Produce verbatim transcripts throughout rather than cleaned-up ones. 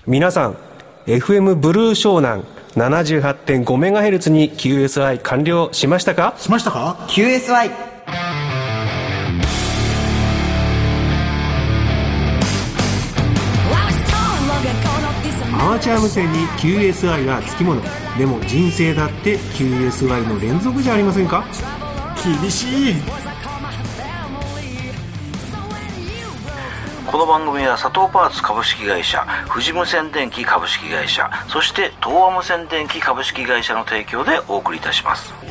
皆さん エフエム ブルー湘南 ななじゅうはちてんごメガヘルツ に キューエスアイ 完了しましたかしましたかキューエスアイ。 アマチュア無線に キューエスアイ はつきもの。でも人生だって キューエスアイ の連続じゃありませんか。 厳しい。 この番組は佐藤パーツ株式会社、富士無線電機株式会社、そして東和無線電機株式会社の提供でお送りいたします。 It's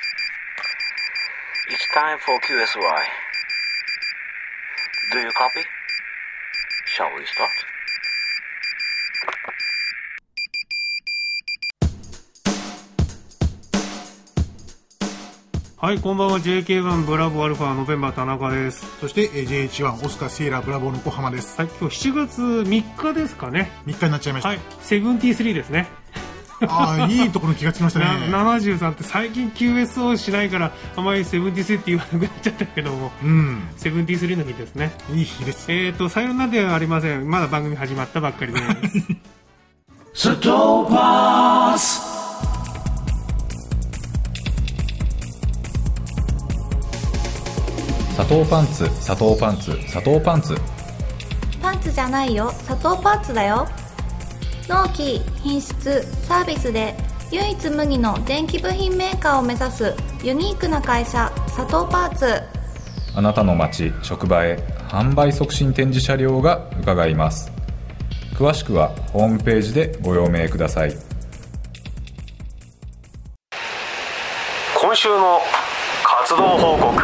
time for キューエスアイ。 Do you copy? Shall we start? はい、こんばんは。 ジェイケーワン ブラボーアルファノベンバー田中です。 そして ジェイエイチワン オスカーセイラーブラボーの小浜です。 はい、今日しちがつみっかですかね。 みっかになっちゃいました。 はい、セブンティースリーですね。 ああ、いいところに気がつきましたね。 ななじゅうさんって最近 キューエスオー しないからあまりセブンティースリーって言わなくなっちゃったけども、 うん、 セブンティースリーの日ですね。 いい日です。 えーとさよならではありません。まだ番組始まったばっかりです佐藤パーツ。 佐藤パンツ、佐藤パンツ、佐藤パンツ。 パンツじゃないよ、佐藤パンツだよ。納期、品質、サービスで唯一無二の電気部品メーカーを目指すユニークな会社、佐藤パーツ。 あなたの街、職場へ販売促進展示車両が伺います。詳しくはホームページでご用命ください。 今週の活動報告。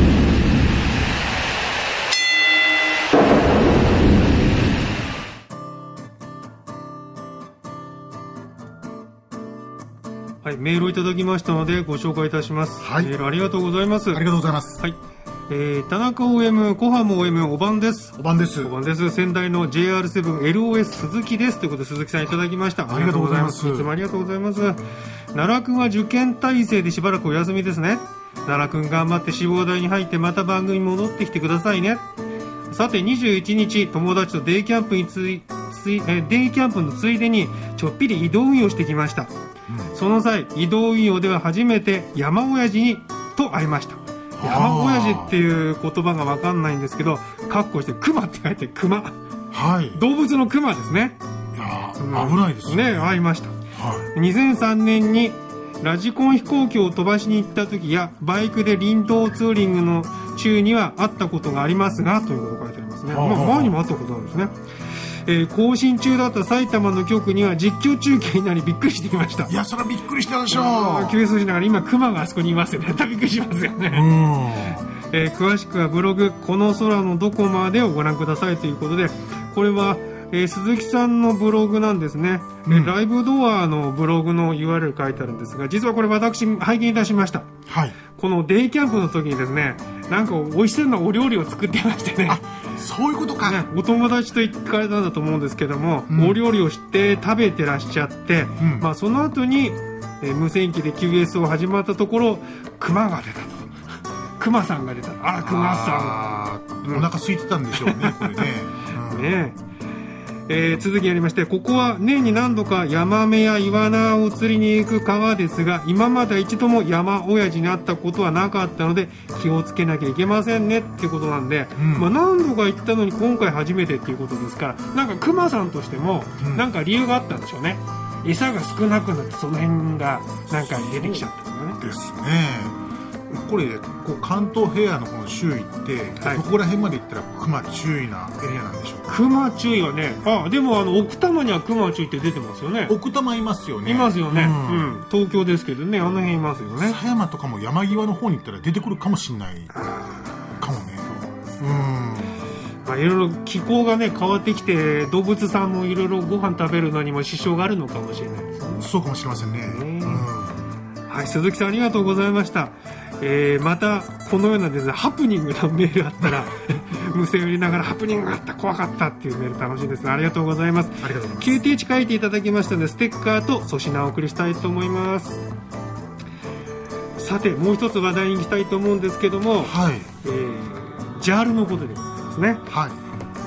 はい、メールをいただきましたのでご紹介いたします。 はい、 メールありがとうございます。 ありがとうございます。 はい、えー、田中 オーエム、小浜 オーエム、おばんです。 おばんです。 おばんです。仙台の ジェイアールセブンエルオーエス 鈴木ですということで鈴木さんいただきました。 ありがとうございます。 いつもありがとうございます。奈良くんは受験体制でしばらくお休みですね。奈良くん頑張って志望大に入ってまた番組戻ってきてくださいね。さてにじゅういちにち友達とデイキャンプについついえデイキャンプのついでにちょっぴり移動運用してきました。その際移動運用では初めて山親父にと会いました。山親父っていう言葉が分かんないんですけど、カッコしてクマって書いてクマ、 はい、 動物のクマですね。 いや、うん、危ないですね。 ね、会いました。 はい、 にせんさんねんにラジコン飛行機を飛ばしに行った時やバイクで林道ツーリングの中には会ったことがありますがということが書いてありますね。まあ、前にも会ったことあるんですね。えー、更新中だった埼玉の局には実況中継になりびっくりしてきました。 いや、それはびっくりしたでしょう。 キューエスしながら今クマがあそこにいますよね。びっくりしますよね。うん、えー、詳しくはブログこの空のどこまでをご覧くださいということで、これは、えー、鈴木さんのブログなんですね。うん、えー、ライブドアのブログの ユーアールエル 書いてあるんですが、実はこれ私拝見いたしました。 はい、 このデイキャンプの時にですね、なんか美味しそうなお料理を作ってましてね。 あ、そういうことか、 ね、お友達と行かれたんだと思うんですけども、うん、お料理をして食べてらっしゃって、うん、まあ、その後に、えー、無線機で キューエス を始まったところクマが出たと。クマさんが出た。あら、クマさん、うん、お腹空いてたんでしょうねこれね、 うん、ねえー、続きやりまして、ここは年に何度かヤマメやイワナを釣りに行く川ですが、今まで一度も山親父に会ったことはなかったので気をつけなきゃいけませんねっていうことなんで、うん、まあ、何度か行ったのに今回初めてっていうことですから、なんかクマさんとしてもなんか理由があったんでしょうね。餌が少なくなってその辺がなんか出てきちゃったのね。 ですね。これこう関東平野のこの周囲って、はい、どこら辺まで行ったらクマ注意なエリアなんでしょうか。 クマ注意はね、あ、でもあの奥多摩にはクマ注意って出てますよね。 奥多摩いますよね。 いますよね、うんうん、東京ですけどね、あの辺いますよね。 狭山とかも山際の方に行ったら出てくるかもしれないかもね。うん、 まあ、いろいろ気候がね変わってきて動物さんもいろいろご飯食べるのにも支障があるのかもしれないですね。 そうかもしれませんね。うん、 はい、鈴木さんありがとうございました。えー、またこのようなですねハプニングなメールあったら無線を入れながらハプニングがあった怖かったっていうメール楽しいですね。ありがとうございます。 ありがとうございます。 キューティー 値書いていただきましたのでステッカーと粗品をお送りしたいと思います。さてもう一つ話題にしたいと思うんですけども、 はい、 えー、ジャールのことでございますね。 はい、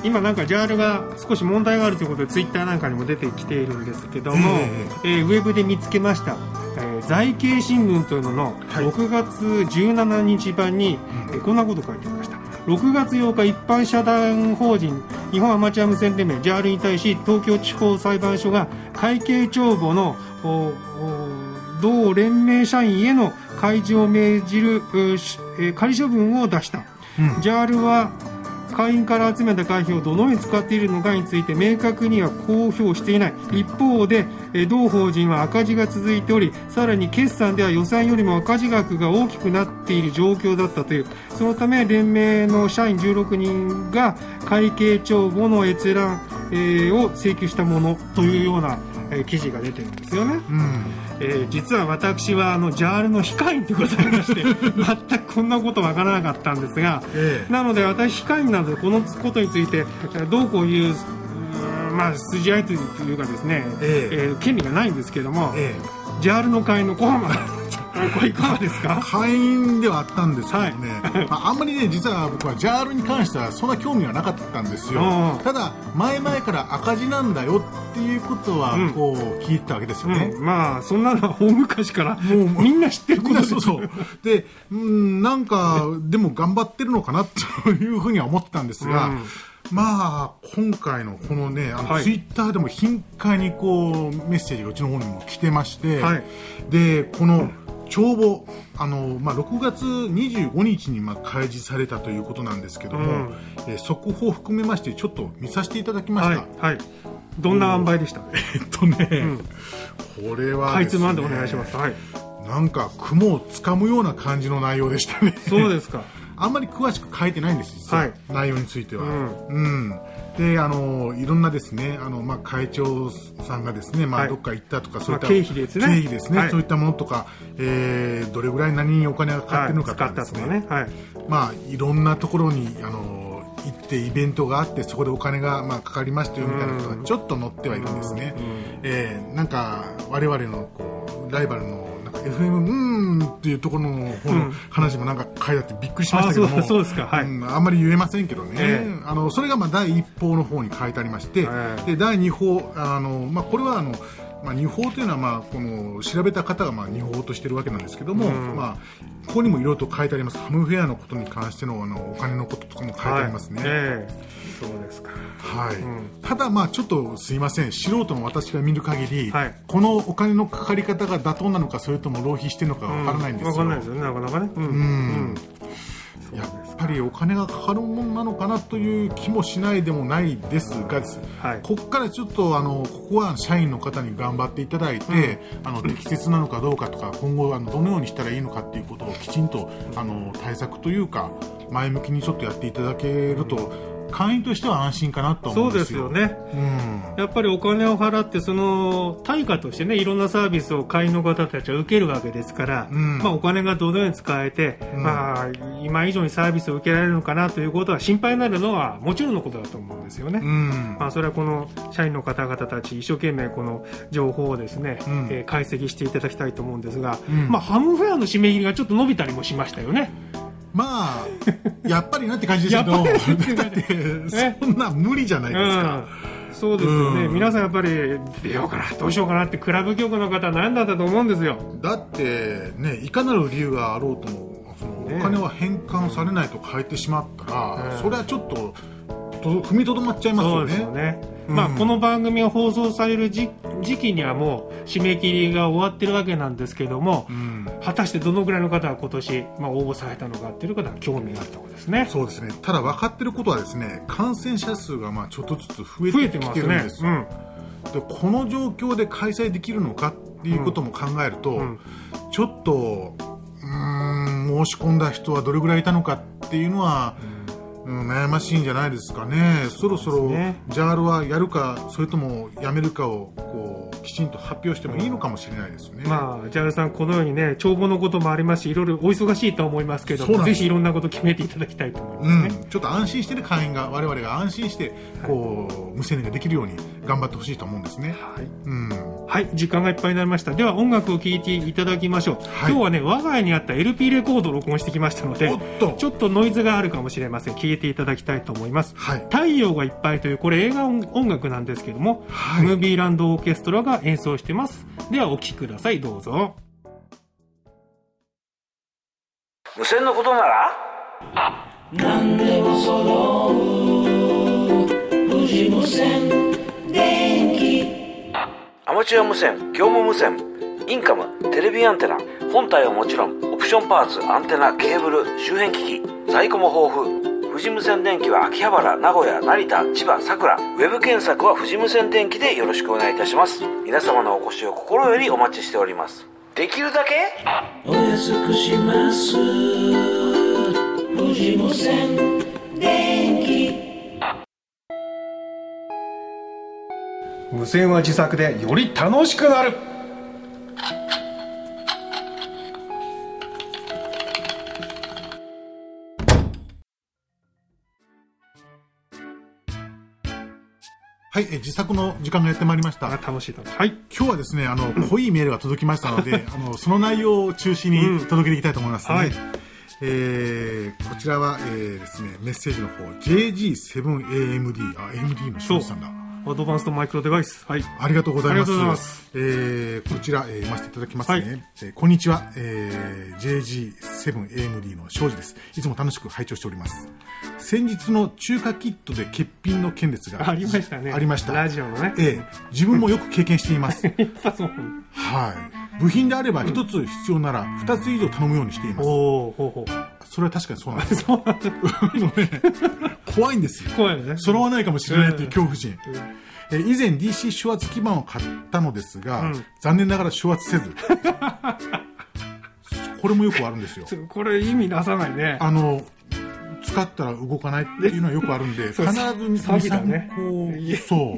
今なんか ジャール が少し問題があるということでツイッターなんかにも出てきているんですけども、えーえー、ウェブで見つけました、えー、財経新聞というののろくがつじゅうしちにち版に、はい、えー、こんなこと書いてありました。ろくがつようか一般社団法人日本アマチュア無線連盟 ジャール に対し東京地方裁判所が会計帳簿の同連盟社員への開示を命じる、えー、仮処分を出した、うん、ジャール は会員から集めた会費をどのように使っているのかについて明確には公表していない。一方で同法人は赤字が続いており、さらに決算では予算よりも赤字額が大きくなっている状況だったという。そのため連盟の社員じゅうろくにんが会計帳簿の閲覧、えー、を請求したものというような、えー、記事が出てるんですよね、うん、えー、実は私はあの ジャール の控員でございまして全くこんなことわからなかったんですが、ええ、なので私控員なのでこのことについてどうこういう、まあ、筋合いというかですね、えええー、権利がないんですけども、ええ、ジャール の会員の小浜これいかがですか？ 会員ではあったんですけどね、はい、まあ、あんまりね実は僕は ジャール に関してはそんな興味はなかったんですよ。ただ前々から赤字なんだよっていうことはこう聞いてたわけですよね、 うんうん、まあそんなのは大昔からもうみんな知ってることです。 そうそうで、うん、なんかでも頑張ってるのかなというふうには思ってたんですが、うん、まあ今回のこのねあの、はい、ツイッターでも頻回にこうメッセージがうちの方にも来てまして、はい、でこの帳簿あの、まあ、ろくがつにじゅうごにちにまあ開示されたということなんですけども、うん、えー、速報を含めましてちょっと見させていただきました、 はいはい、どんな塩梅でした？ えっとね、うん、これはですね、 かいつまんでお願いします、はい、 なんか雲をつかむような感じの内容でしたね。 そうですか。 あんまり詳しく書いてないんです実は、はい、内容については、うんうん、であのいろんなですねあの、まあ、会長さんがですね、まあはい、どっか行ったとかそういった、 まあ、経費ですね、 経費ですね、はい、そういったものとか、えー、どれぐらい何にお金がかかってるのかとかですね、はい、使ったとかね、はい、まあ、いろんなところにあの行ってイベントがあってそこでお金が、まあ、かかりましたよみたいなことがちょっと載ってはいるんですね、えー、なんか我々のこうライバルのエフエム うーんっていうところの方の話もなんか書いてあってびっくりしましたけども、うん、あ, そうですか、はい、うん、あんまり言えませんけどね、えー、あのそれがまあだいいっ報の方に書いてありまして、えー、でだいに報あの、まあ、これはあのまあ、に報というのはまあこの調べた方がまあに報としてるわけなんですけども、うん、まあ、ここにもいろいろと書いてあります。ハムフェアのことに関しての、あのお金のこととかも書いてありますね、はい、えー、そうですか、 はい、うん、ただまあちょっとすいません素人の私が見る限り、はい、このお金のかかり方が妥当なのかそれとも浪費してるのかわからないんですよ、 わ、うん、からないですよねなかなかね、うん、うん、 やっぱりお金がかかるものなのかなという気もしないでもないですがです、はい、ここからちょっとあのここは社員の方に頑張っていただいて、うん、あの適切なのかどうかとか今後あのどのようにしたらいいのかっていうことをきちんとあの対策というか前向きにちょっとやっていただけると会員としては安心かなと思うんですよ。 そうですよね、うん、やっぱりお金を払ってその対価としてねいろんなサービスを会員の方たちは受けるわけですから、うん、まあ、お金がどのように使えて、うん、まあ、今以上にサービスを受けられるのかなということは心配になるのはもちろんのことだと思うんですよね、うん、まあ、それはこの社員の方々たち一生懸命この情報をですね、うん、えー、解析していただきたいと思うんですが、うん、まあ、ハムフェアの締め切りがちょっと伸びたりもしましたよね。 まあやっぱりなって感じですけどだってそんな無理じゃないですか、 うん、そうですよね、うん、皆さんやっぱり出ようかなどうしようかなってクラブ局の方は悩んだんだと思うんですよ。 だってねいかなる理由があろうともそのお金は返還されないと書いてしまったら、ね、それはちょっと踏みとどまっちゃいますよね。そうですよね、うん、まあ、この番組が放送される 時, 時期にはもう締め切りが終わってるわけなんですけども、うん、果たしてどのぐらいの方が今年、まあ、応募されたのかっていうことは興味があったことですね。そうですね。ただ分かってることはですね感染者数がまあちょっとずつ増えてきてるんですよ、ね、うん、でこの状況で開催できるのかっていうことも考えると、うんうん、ちょっとうーん申し込んだ人はどれぐらいいたのかっていうのは、うん、うん、悩ましいんじゃないですかね。そろそろ ジャール はやるかそれともやめるかをこうきちんと発表してもいいのかもしれないですね。 まあ、ジャールさん、このようにね、帳簿のこともありますし、いろいろお忙しいと思いますけど、ぜひいろんなこと決めていただきたいと思いますね。 うん、ちょっと安心してる会員が、我々が安心して、こう、はい、無制限ができるように頑張ってほしいと思うんですね。 はい。 うん。 はい、時間がいっぱいになりました。では、音楽を聴いていただきましょう。はい、今日はね、我が家にあった エルピー レコードを録音してきましたので、ちょっとノイズがあるかもしれません。聴いていただきたいと思います。はい、太陽がいっぱいという、これ映画音楽なんですけども、はい、ムービーランドオーケストラが演奏してます。ではお聴きください。どうぞ。 無線のことなら何でも揃う富士無線電気。アマチュア無線、業務無線、インカム、テレビアンテナ、本体はもちろんオプションパーツ、アンテナ、ケーブル、周辺機器、在庫も豊富。富士無線電機は秋葉原、名古屋、成田、千葉、佐倉。ウェブ検索は富士無線電機でよろしくお願いいたします。皆様のお越しを心よりお待ちしております。できるだけお安くします。富士無線電機。 無線は自作でより楽しくなる。 はい、え自作の時間がやってまいりました。 あ、楽しい楽しい。はい。 今日はですね、あの、濃いメールが届きましたので、あの、その内容を中心に届けていきたいと思いますね。うん、はい。えー、こちらは、えー、ですね、メッセージの方、ジェージーセブンエーエムディー、あ、エムディー の庄司さんだ。 アドバンストマイクロデバイス。はい。 ありがとうございます。 ありがとうございます。 えー、こちら、えー、読ませていただきますね。はい、えー、こんにちは。えー、ジェージーセブンエーエムディー の庄司です。いつも楽しく拝聴しております。先日の中華キットで欠品の件ですが、 ありましたね。 ありました。 ラジオのね。 えー、自分もよく経験しています。 そうはい。部品であれば一つ必要なら二つ以上頼むようにしています。 おー、ほうほう。 それは確かにそうなんです。そうなんです。怖いんですよ。 怖いよね。 揃わないかもしれないという恐怖心。うんうん、え以前 ディーシー 手圧基板を買ったのですが、うん、残念ながら手圧せず。これもよくあるんですよ。 これ意味出さないね。 あの、使ったら動かないっていうのはよくあるんで、必ずに、さんこ、そう。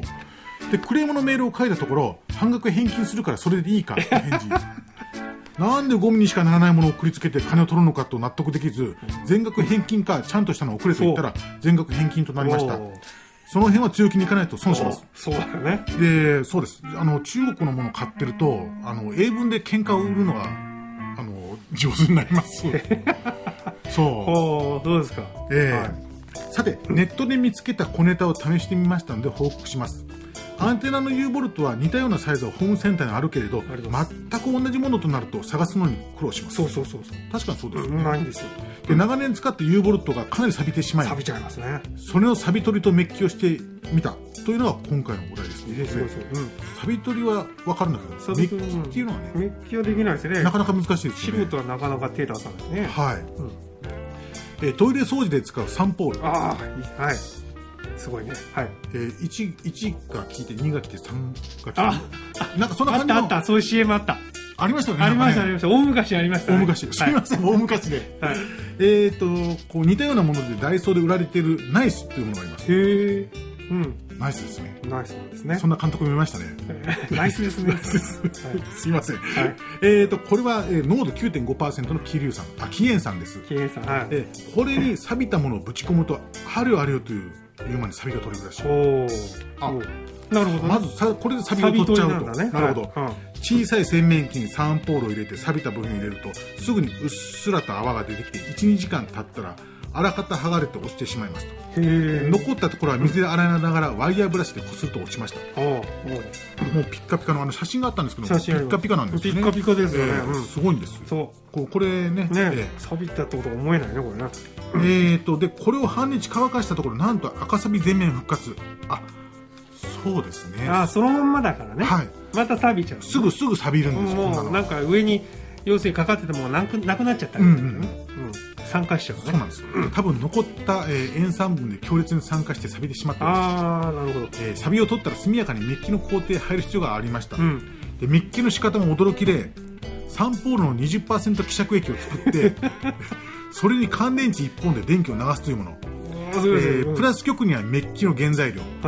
で、クレームのメールを書いたところ、半額返金するからそれでいいかって返事。なんでゴミにしかならないものを送りつけて金を取るのかと納得できず、全額返金かちゃんとしたのを送れと言ったら、全額返金となりました。その辺は強気にいかないと損します。 そうだよね。 で、そうです。あの、中国のものを買ってると、あの、英文で喧嘩を売るのが、あの、上手になります。そう。 おどうですか。 ええーはい、さて、ネットで見つけた小ネタを試してみましたので報告します。アンテナの U ボルトは似たようなサイズはホームセンターにあるけれど、全く同じものとなると探すのに苦労します。 そうそうそうそう。 確かにそうですよね。 ないんですよ。 で、長年使った U ボルトがかなり錆びてしまい、 錆びちゃいますね。 それを錆び取りとメッキをしてみたというのが今回のお題ですね。 そうそうそう。うん、 錆び取りは分かるんだけど、メッキっていうのはね、 メッキはできないですね。 なかなか難しいですよね。 素人はなかなか手出さないですね。 はい。うんえー、トイレ掃除で使うサンポール。 ああ、はい。すごいね。はい。 えー、いち、いちが効いてにが来てさんが来て。あなんかそんな感じの。 あったあった、そういう シーエム あった。 ありましたよね。 ありました、ね、ありました。大昔ありました、ね。 大昔。すみません、はい、大昔で。はい。えっと、こう似たようなものでダイソーで売られているナイスっていうものがあります。 へえ。うん。 ナイスですね。 ナイスなんですね。 そんな監督見ましたね。 ナイスですね。 ナイスです。はい、すいません。はい、えっと、これは、えー、濃度 きゅうてんごパーセント の気硫酸。あ、気塩酸です。 気塩酸。はい。 えー、これに錆びたものをぶち込むと、あるよあるよという、いう間に錆びが取れるらしい。 おあ、なるほど、ね。 まずさ、これで錆びを取っちゃうと。な, ね、なるほど、はい。小さい洗面器にサンポールを入れて錆びた部分を入れると、すぐにうっすらと泡が出てきて、いち、にじかん経ったら、あらかた剥がれて落ちてしまいますと。へ残ったところは水で洗いながらワイヤーブラシでこすると落ちました。もうピッカピカのあの写真があったんですけど、ピッカピカなんですよね。 ピッカピカですよね。 えー、すごいんですよ。 そうこうこれね、ねえー、錆びたってことは思えないねこれね。 えーとでこれを半日乾かしたところなんと赤錆全面復活。あ、そうですね。 あ、そのまんまだからね。はい。また錆びちゃう、ね。 すぐすぐ錆びるんですよ。 もうなんか上に要するにかかっててもなくなくなっちゃったりとかね。うんうんうん酸化しちゃうね。 そうなんですよ。多分残った、えー、塩酸分で強烈に酸化して錆びてしまったんです。 ああ、なるほど。 えー、錆びを取ったら速やかにメッキの工程へ入る必要がありました。うん、でメッキの仕方も驚きで、サンポールの にじゅっパーセント 希釈液を作って、それに乾電池いっぽんで電気を流すというもの。えー、プラス極にはメッキの原材料。はい。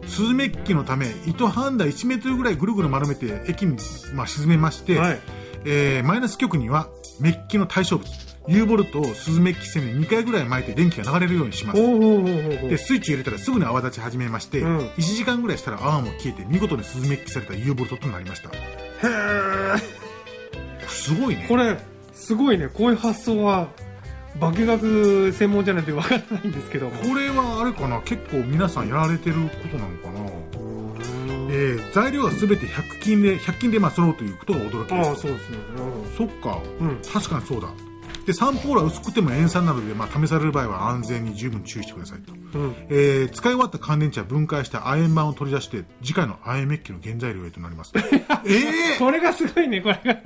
スズメッキのため糸半台いちメートルぐらいぐるぐる丸めて液に、まあ、沈めまして、はい、えー、マイナス極にはメッキの対象物 U ボルトをスズメッキ線ににかいぐらい巻いて電気が流れるようにします。でスイッチを入れたらすぐに泡立ち始めまして、うん、いちじかんぐらいしたら泡も消えて見事にスズメッキされた U ボルトとなりました。へー、すごいね。これすごいね。こういう発想は化学専門じゃないとわからないんですけど、 これはあれかな、結構皆さんやられてることなのかな。えー、材料は全てひゃく均でひゃく均でまあ揃うということが驚きです。 ああ、そうですね。 そっか、うん、確かにそうだ。でサンポールは薄くても塩酸などで、まあ、試される場合は安全に十分注意してくださいと、うん、えー、使い終わった乾電池は分解した亜鉛板を取り出して次回の亜鉛メッキの原材料へとなります。えー、これがすごいね。これが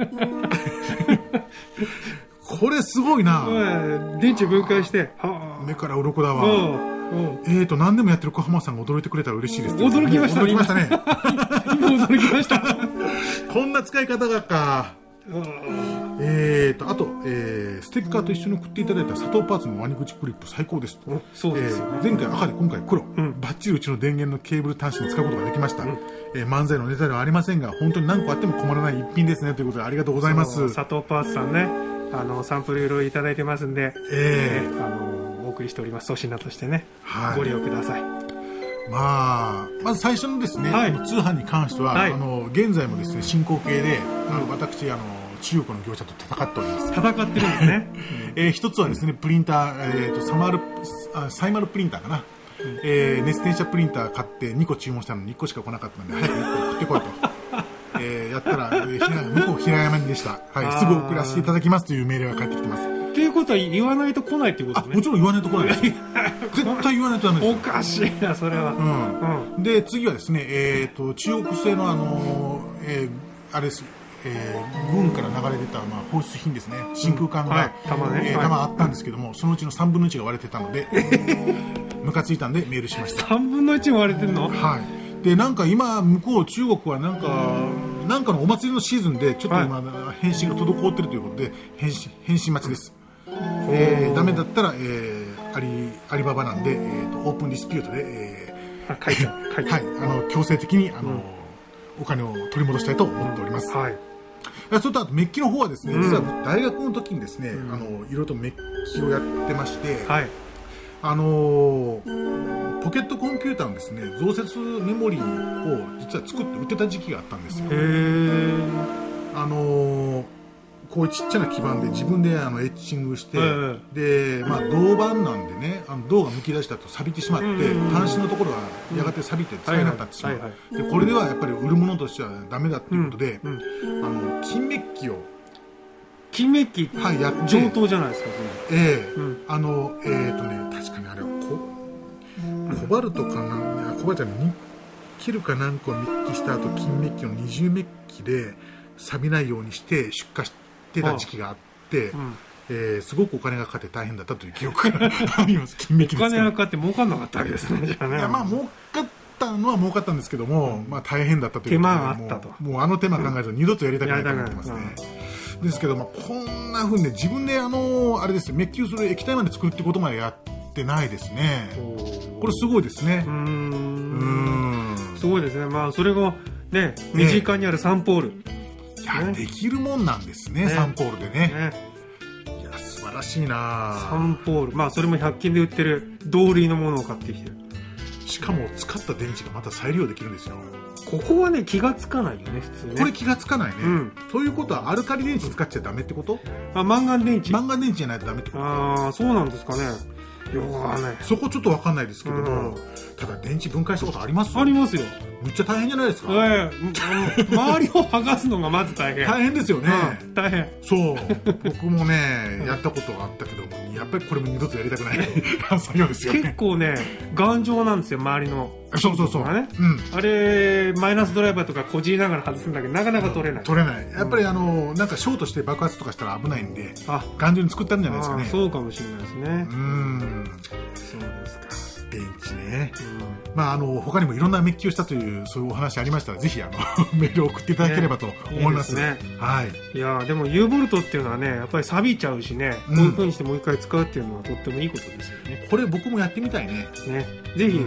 これすごいな。 電池分解して目から鱗だわ。えーと何でもやってる小浜さんが驚いてくれたら嬉しいです、ね、 驚きました。 驚きましたね。 今驚きました。 こんな使い方がか。えーとあと、えー、ステッカーと一緒に送っていただいた佐藤パーツのワニ口クリップ最高です。 そうですよね。 えー、前回赤で今回黒、うん、バッチリうちの電源のケーブル端子に使うことができました、うん、えー、漫才のネタではありませんが本当に何個あっても困らない一品ですねということでありがとうございます。 佐藤パーツさんね、あのサンプルいろいろいただいてますんで、えー、あのお送りしております。粗品としてね、はい、ご利用ください。 まあ、まず最初のですね、はい、通販に関しては、はい、あの現在もですね進行形で、あの私あの中国の業者と戦っております。 戦ってるんですね。 えー、一つはですねプリンター、えー、とサマールあサイマルプリンターかな、うん、えー、熱転写プリンター買ってにこ注文したのにいっこしか来なかったので早くいっこ送ってこいと。えー、やったら、えー、向こう平山にでした、はい、すぐ送らせていただきますという命令が返ってきてます。 っていうことは言わないと来ないっていうことね。 もちろん言わないと来ないです。絶対言わないとダメです。 おかしいなそれは、 うんうん、で次はですね、えー、と中国製のあのーえー、あれです、えー、軍から流れ出た、まあ、放出品ですね。真空管が、はい、弾ね、えー、弾あったんですけども、はい、そのうちのさんぶんのいちが割れてたのでムカついたんでメールしました。 さんぶんのいちも割れてるの。 はい。でなんか今向こう中国はなんかなんかのお祭りのシーズンでちょっと今、はい、返信が滞ってるということで返信返信待ちです。えー、ダメだったら、えー、アリアリババなんで、えー、とオープンディスピュートで、えー、書いて書いて、 はい、あの強制的にあの、うん、お金を取り戻したいと思っております。うん、はい。それとあとメッキの方はですね、うん、実は大学の時にですね、うん、あのいろいろとメッキをやってまして、はい、あのー、ポケットコンピューターのですね増設メモリーを実は作って売ってた時期があったんですよ。へー。あのーこういうちっちゃな基板で自分であのエッチングして、で、まあ、銅板なんでね、あの銅がむき出したと錆びてしまって、端子のところはやがて錆びて使えなくなってしまう。でこれではやっぱり売るものとしてはダメだということで、うんうん、あの金メッキを金メッキ、はい、やって上等じゃないですか。 それええーうん、あのえっ、ー、とね確かにあれはココバルトかな、コバルトにニッケルか何個をメッキした後金メッキの二重メッキで錆びないようにして出荷して出た時期があって、うん、えー、すごくお金がかかって大変だったという記憶があります。金メッキですから。 お金がかかって儲かんなかったわけですね。じゃあね。 いやまあ儲かったのは儲かったんですけども、うん、まあ大変だったということで、 手間があったと。 もう、もうあの手間考えると二度とやりたくないと思ってますね。うん、ですけど、まあ、こんなふうに、ね、自分であのあれですメッキをする液体まで作るってことまでやってないですね。これすごいですね。うーん。 うーん。すごいですね。まあそれがね身近にあるサンポール。 いや、ね、できるもんなんですね、ねサンポールで ね, ねいや素晴らしいな。 サンポール、まあそれもひゃく均で売ってる同類のものを買ってきてる。 しかも使った電池がまた再利用できるんですよ。 ここはね気がつかないよね普通ね。 これ気がつかないね、うん、ということはアルカリ電池使っちゃダメってこと？ あ、マンガン電池。 マンガン電池じゃないとダメってこと？ ああ、そうなんですかね。よくわかんない。 そこちょっとわかんないですけども、うん、ただ電池分解したことあります？ ありますよ。 めっちゃ大変じゃないですか。 えー、周りを剥がすのがまず大変。 大変ですよね。 うん、大変。 そう僕もねやったことがあったけどもやっぱりこれも二度とやりたくない作業ですよね。 結構ね頑丈なんですよ周りの。 そうそうそう、ね、 うん、あれマイナスドライバーとかこじりながら外すんだけどなかなか取れない。 取れない。やっぱりあのなんかショートして爆発とかしたら危ないんで頑丈に作ったんじゃないですかね。 そうかもしれないですね。うん、 そうですか。 ベンチね、うん、まああの他にもいろんなメッキをしたというそういうお話ありましたらぜひあのメールを送っていただければと思います、 ね、いいですね。 はい。 いやでも U ボルトっていうのはねやっぱり錆びちゃうしね、うん、こういう風にしてもう一回使うっていうのはとってもいいことですよね。 これ僕もやってみたいね。 ねぜひ、うん、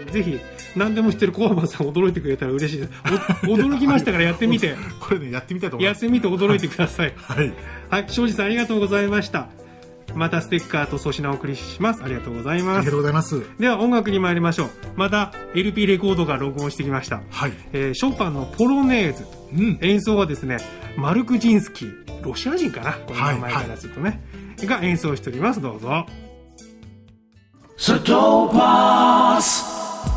ぜひ何でも知ってる小浜さん驚いてくれたら嬉しいです。驚きましたからやってみてこれねやってみたいと思います。 やってみて驚いてください。 はい、 はい、庄司さんありがとうございました。またステッカーと粗品をお送りします。ありがとうございます。 ありがとうございます。 では音楽に参りましょう。また エルピー レコードが録音してきました、 はいえー、ショパンのポロネーズ、うん、演奏はですねマルクジンスキー、ロシア人かなこの名前からするとね、はいはい、が演奏しております。どうぞ。 サトーパース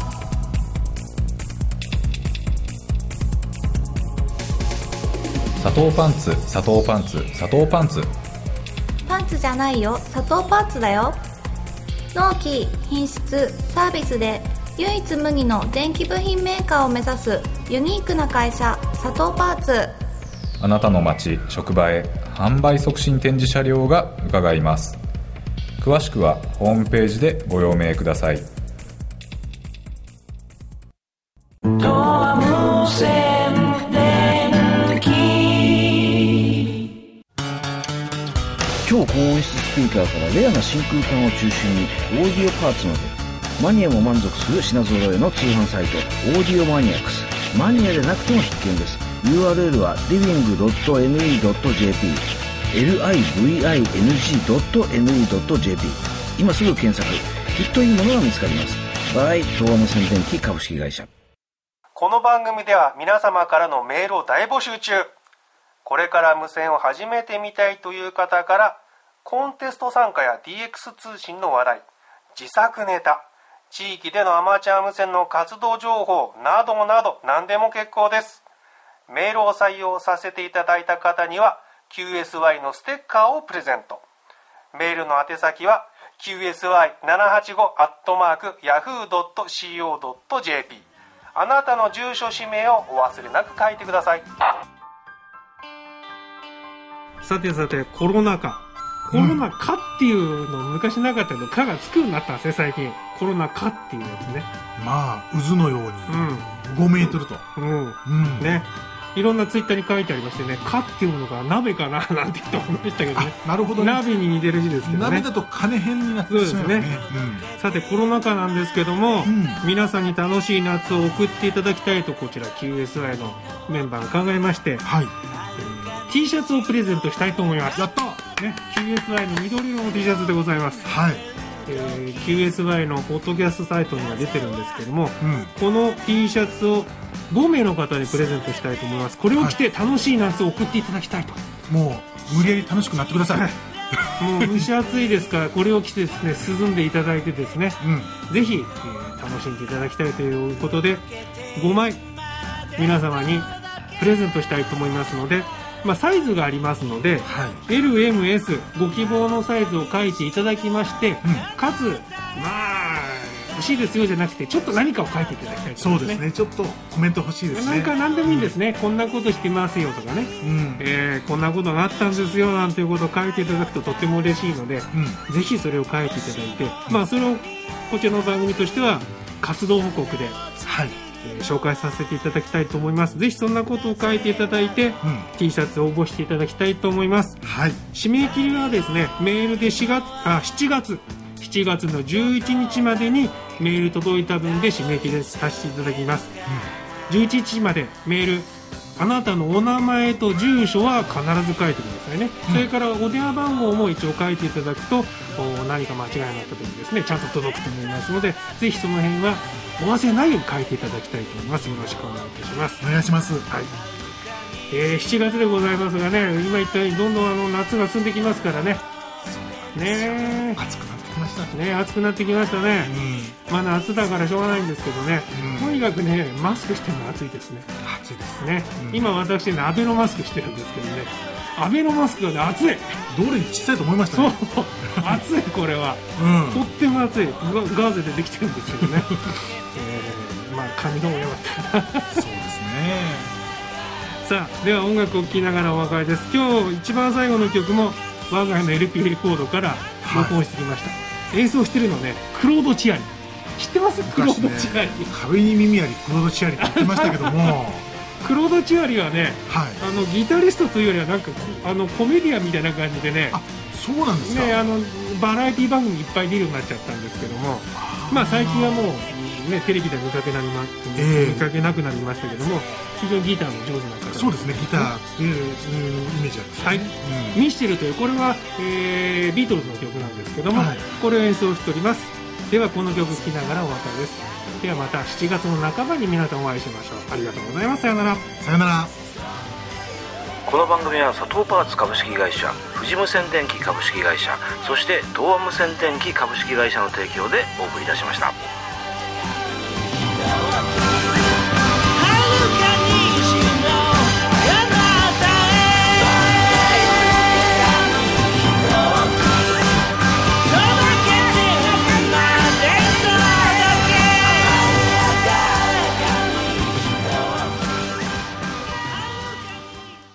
砂糖パンツ砂糖パンツ砂糖パンツパンツじゃないよ、砂糖パンツだよ。納期、品質、サービスで唯一無二の電気部品メーカーを目指すユニークな会社、砂糖パーツ。 あなたの街職場へ販売促進展示車両が伺います。詳しくはホームページでご用命ください。 超高音質スピーカーからレアな真空管を中心にオーディオパーツまでマニアも満足する品揃えの通販サイトオーディオマニアックス。マニアでなくても必見です。 ユーアールエル は リビングドットエヌイードットジェーピー エルアイブイアイエヌジードットエヌイードットジェーピー 今すぐ検索。きっといいものが見つかります。バイ東亜無線電機株式会社。 この番組では皆様からのメールを大募集中。これから無線を始めてみたいという方からコンテスト参加や ディーエックス 通信の話題、自作ネタ、地域でのアマチュア無線の活動情報などなど何でも結構です。メールを採用させていただいた方には キューエスワイ のステッカーをプレゼント。メールの宛先は キューエスワイななはちご アットマーク ヤフー ドット シーオー ドット ジェーピー。 あなたの住所氏名をお忘れなく書いてください。さてさてコロナ禍、コロナ禍っていうの昔なかったけど「か」がつくようになったんですね最近。コロナ禍っていうやつね。 まあ渦のようにごメートルと、 うんうんうん、ね、いろんなツイッターに書いてありましてね、「か」っていうのが鍋かななんて言って思いましたけどね。 なるほどね。 鍋に似てる字ですけどね。 鍋だと金編になってしまうね。そうですね、 うん、さてコロナ禍なんですけども、うん、皆さんに楽しい夏を送っていただきたいとこちら キューエスワイ のメンバーが考えまして、 はい、 T シャツをプレゼントしたいと思います。 やったね、キューエスワイ の緑色の T シャツでございます。 はい、 えー、キューエスワイ のポッドキャストサイトには出てるんですけども、 うん、 この T シャツをごめいの方にプレゼントしたいと思います。これを着て楽しい夏を送っていただきたいと、 はい、もう無理やり楽しくなってください。 もう蒸し暑いですからこれを着てですね涼んでいただいてですね、うん、ぜひ、えー、楽しんでいただきたいということでごまい皆様にプレゼントしたいと思いますので、まあ、サイズがありますので、はい、エルエムエス ご希望のサイズを書いていただきまして、うん、かつまあ欲しいですよじゃなくてちょっと何かを書いていただきたいと思いますね。 そうですね、ちょっとコメント欲しいですね。 なんか何でもいいんですね、うん、こんなことしてますよとかね、うんえー、こんなことがあったんですよなんていうことを書いていただくととっても嬉しいので、うん、ぜひそれを書いていただいて、うん、まあそれをこちらの番組としては活動報告で、はいえー、紹介させていただきたいと思います。ぜひそんなことを書いていただいて、うん、T シャツを応募していただきたいと思います、はい、締め切りはですねメールでしがつあしちがつしちがつのじゅういちにちまでにメール届いた分で締め切りさせていただきます、うん、じゅういちにちまでメールあなたのお名前と住所は必ず書いてくださいね、うん、それからお電話番号も一応書いていただくと何か間違いがあった時にですねちゃんと届くと思いますのでぜひその辺はお忘れないように書いていただきたいと思います。よろしくお願いいたします。 お願いします、 はいえー、しちがつでございますがね今言ったようにどんどんあの夏が進んできますからね。ね暑くなってきましたね。暑くなってきましたね、うん、まあ夏だからしょうがないんですけどね、うん、とにかくねマスクしてるの暑いですね。 暑いですね、うん、今私ねアベノマスクしてるんですけどねアベノマスクがね暑い。 どれ小さいと思いましたね。 そう暑いこれは、うん、とっても暑いガーゼでできてるんですけどね、えー、まあ髪の方が良かったそうですね。さあでは音楽を聴きながらお別れです。今日一番最後の曲も我が家の エルピー レコードから録音してきました、はい、演奏してるのねクロード・チアリ知ってます？クロード・チアリ、 壁に耳ありクロード・チアリって言ってましたけどもクロード・チアリはね、はい、あのギタリストというよりはなんかあのコメディアンみたいな感じでね、 あ、そうなんですか、 ね、あのバラエティ番組いっぱい出るようになっちゃったんですけども、まあ最近はもう、ね、テレビで見かけなりま、えー、見かけなくなりましたけども、非常にギターの上手な方、 そうですね、ギターっていうイメージあります、ね、はい、 うん、ミッシェルという、これは、えー、ビートルズの曲なんですけども、はい、これを演奏しております。ではこの曲聴きながらお別れです。ではまたしちがつの半ばに皆さんお会いしましょう。ありがとうございます。さよなら。 さよなら。 この番組は佐藤パーツ株式会社、富士無線電機株式会社、そして東亜無線電機株式会社の提供でお送りいたしました。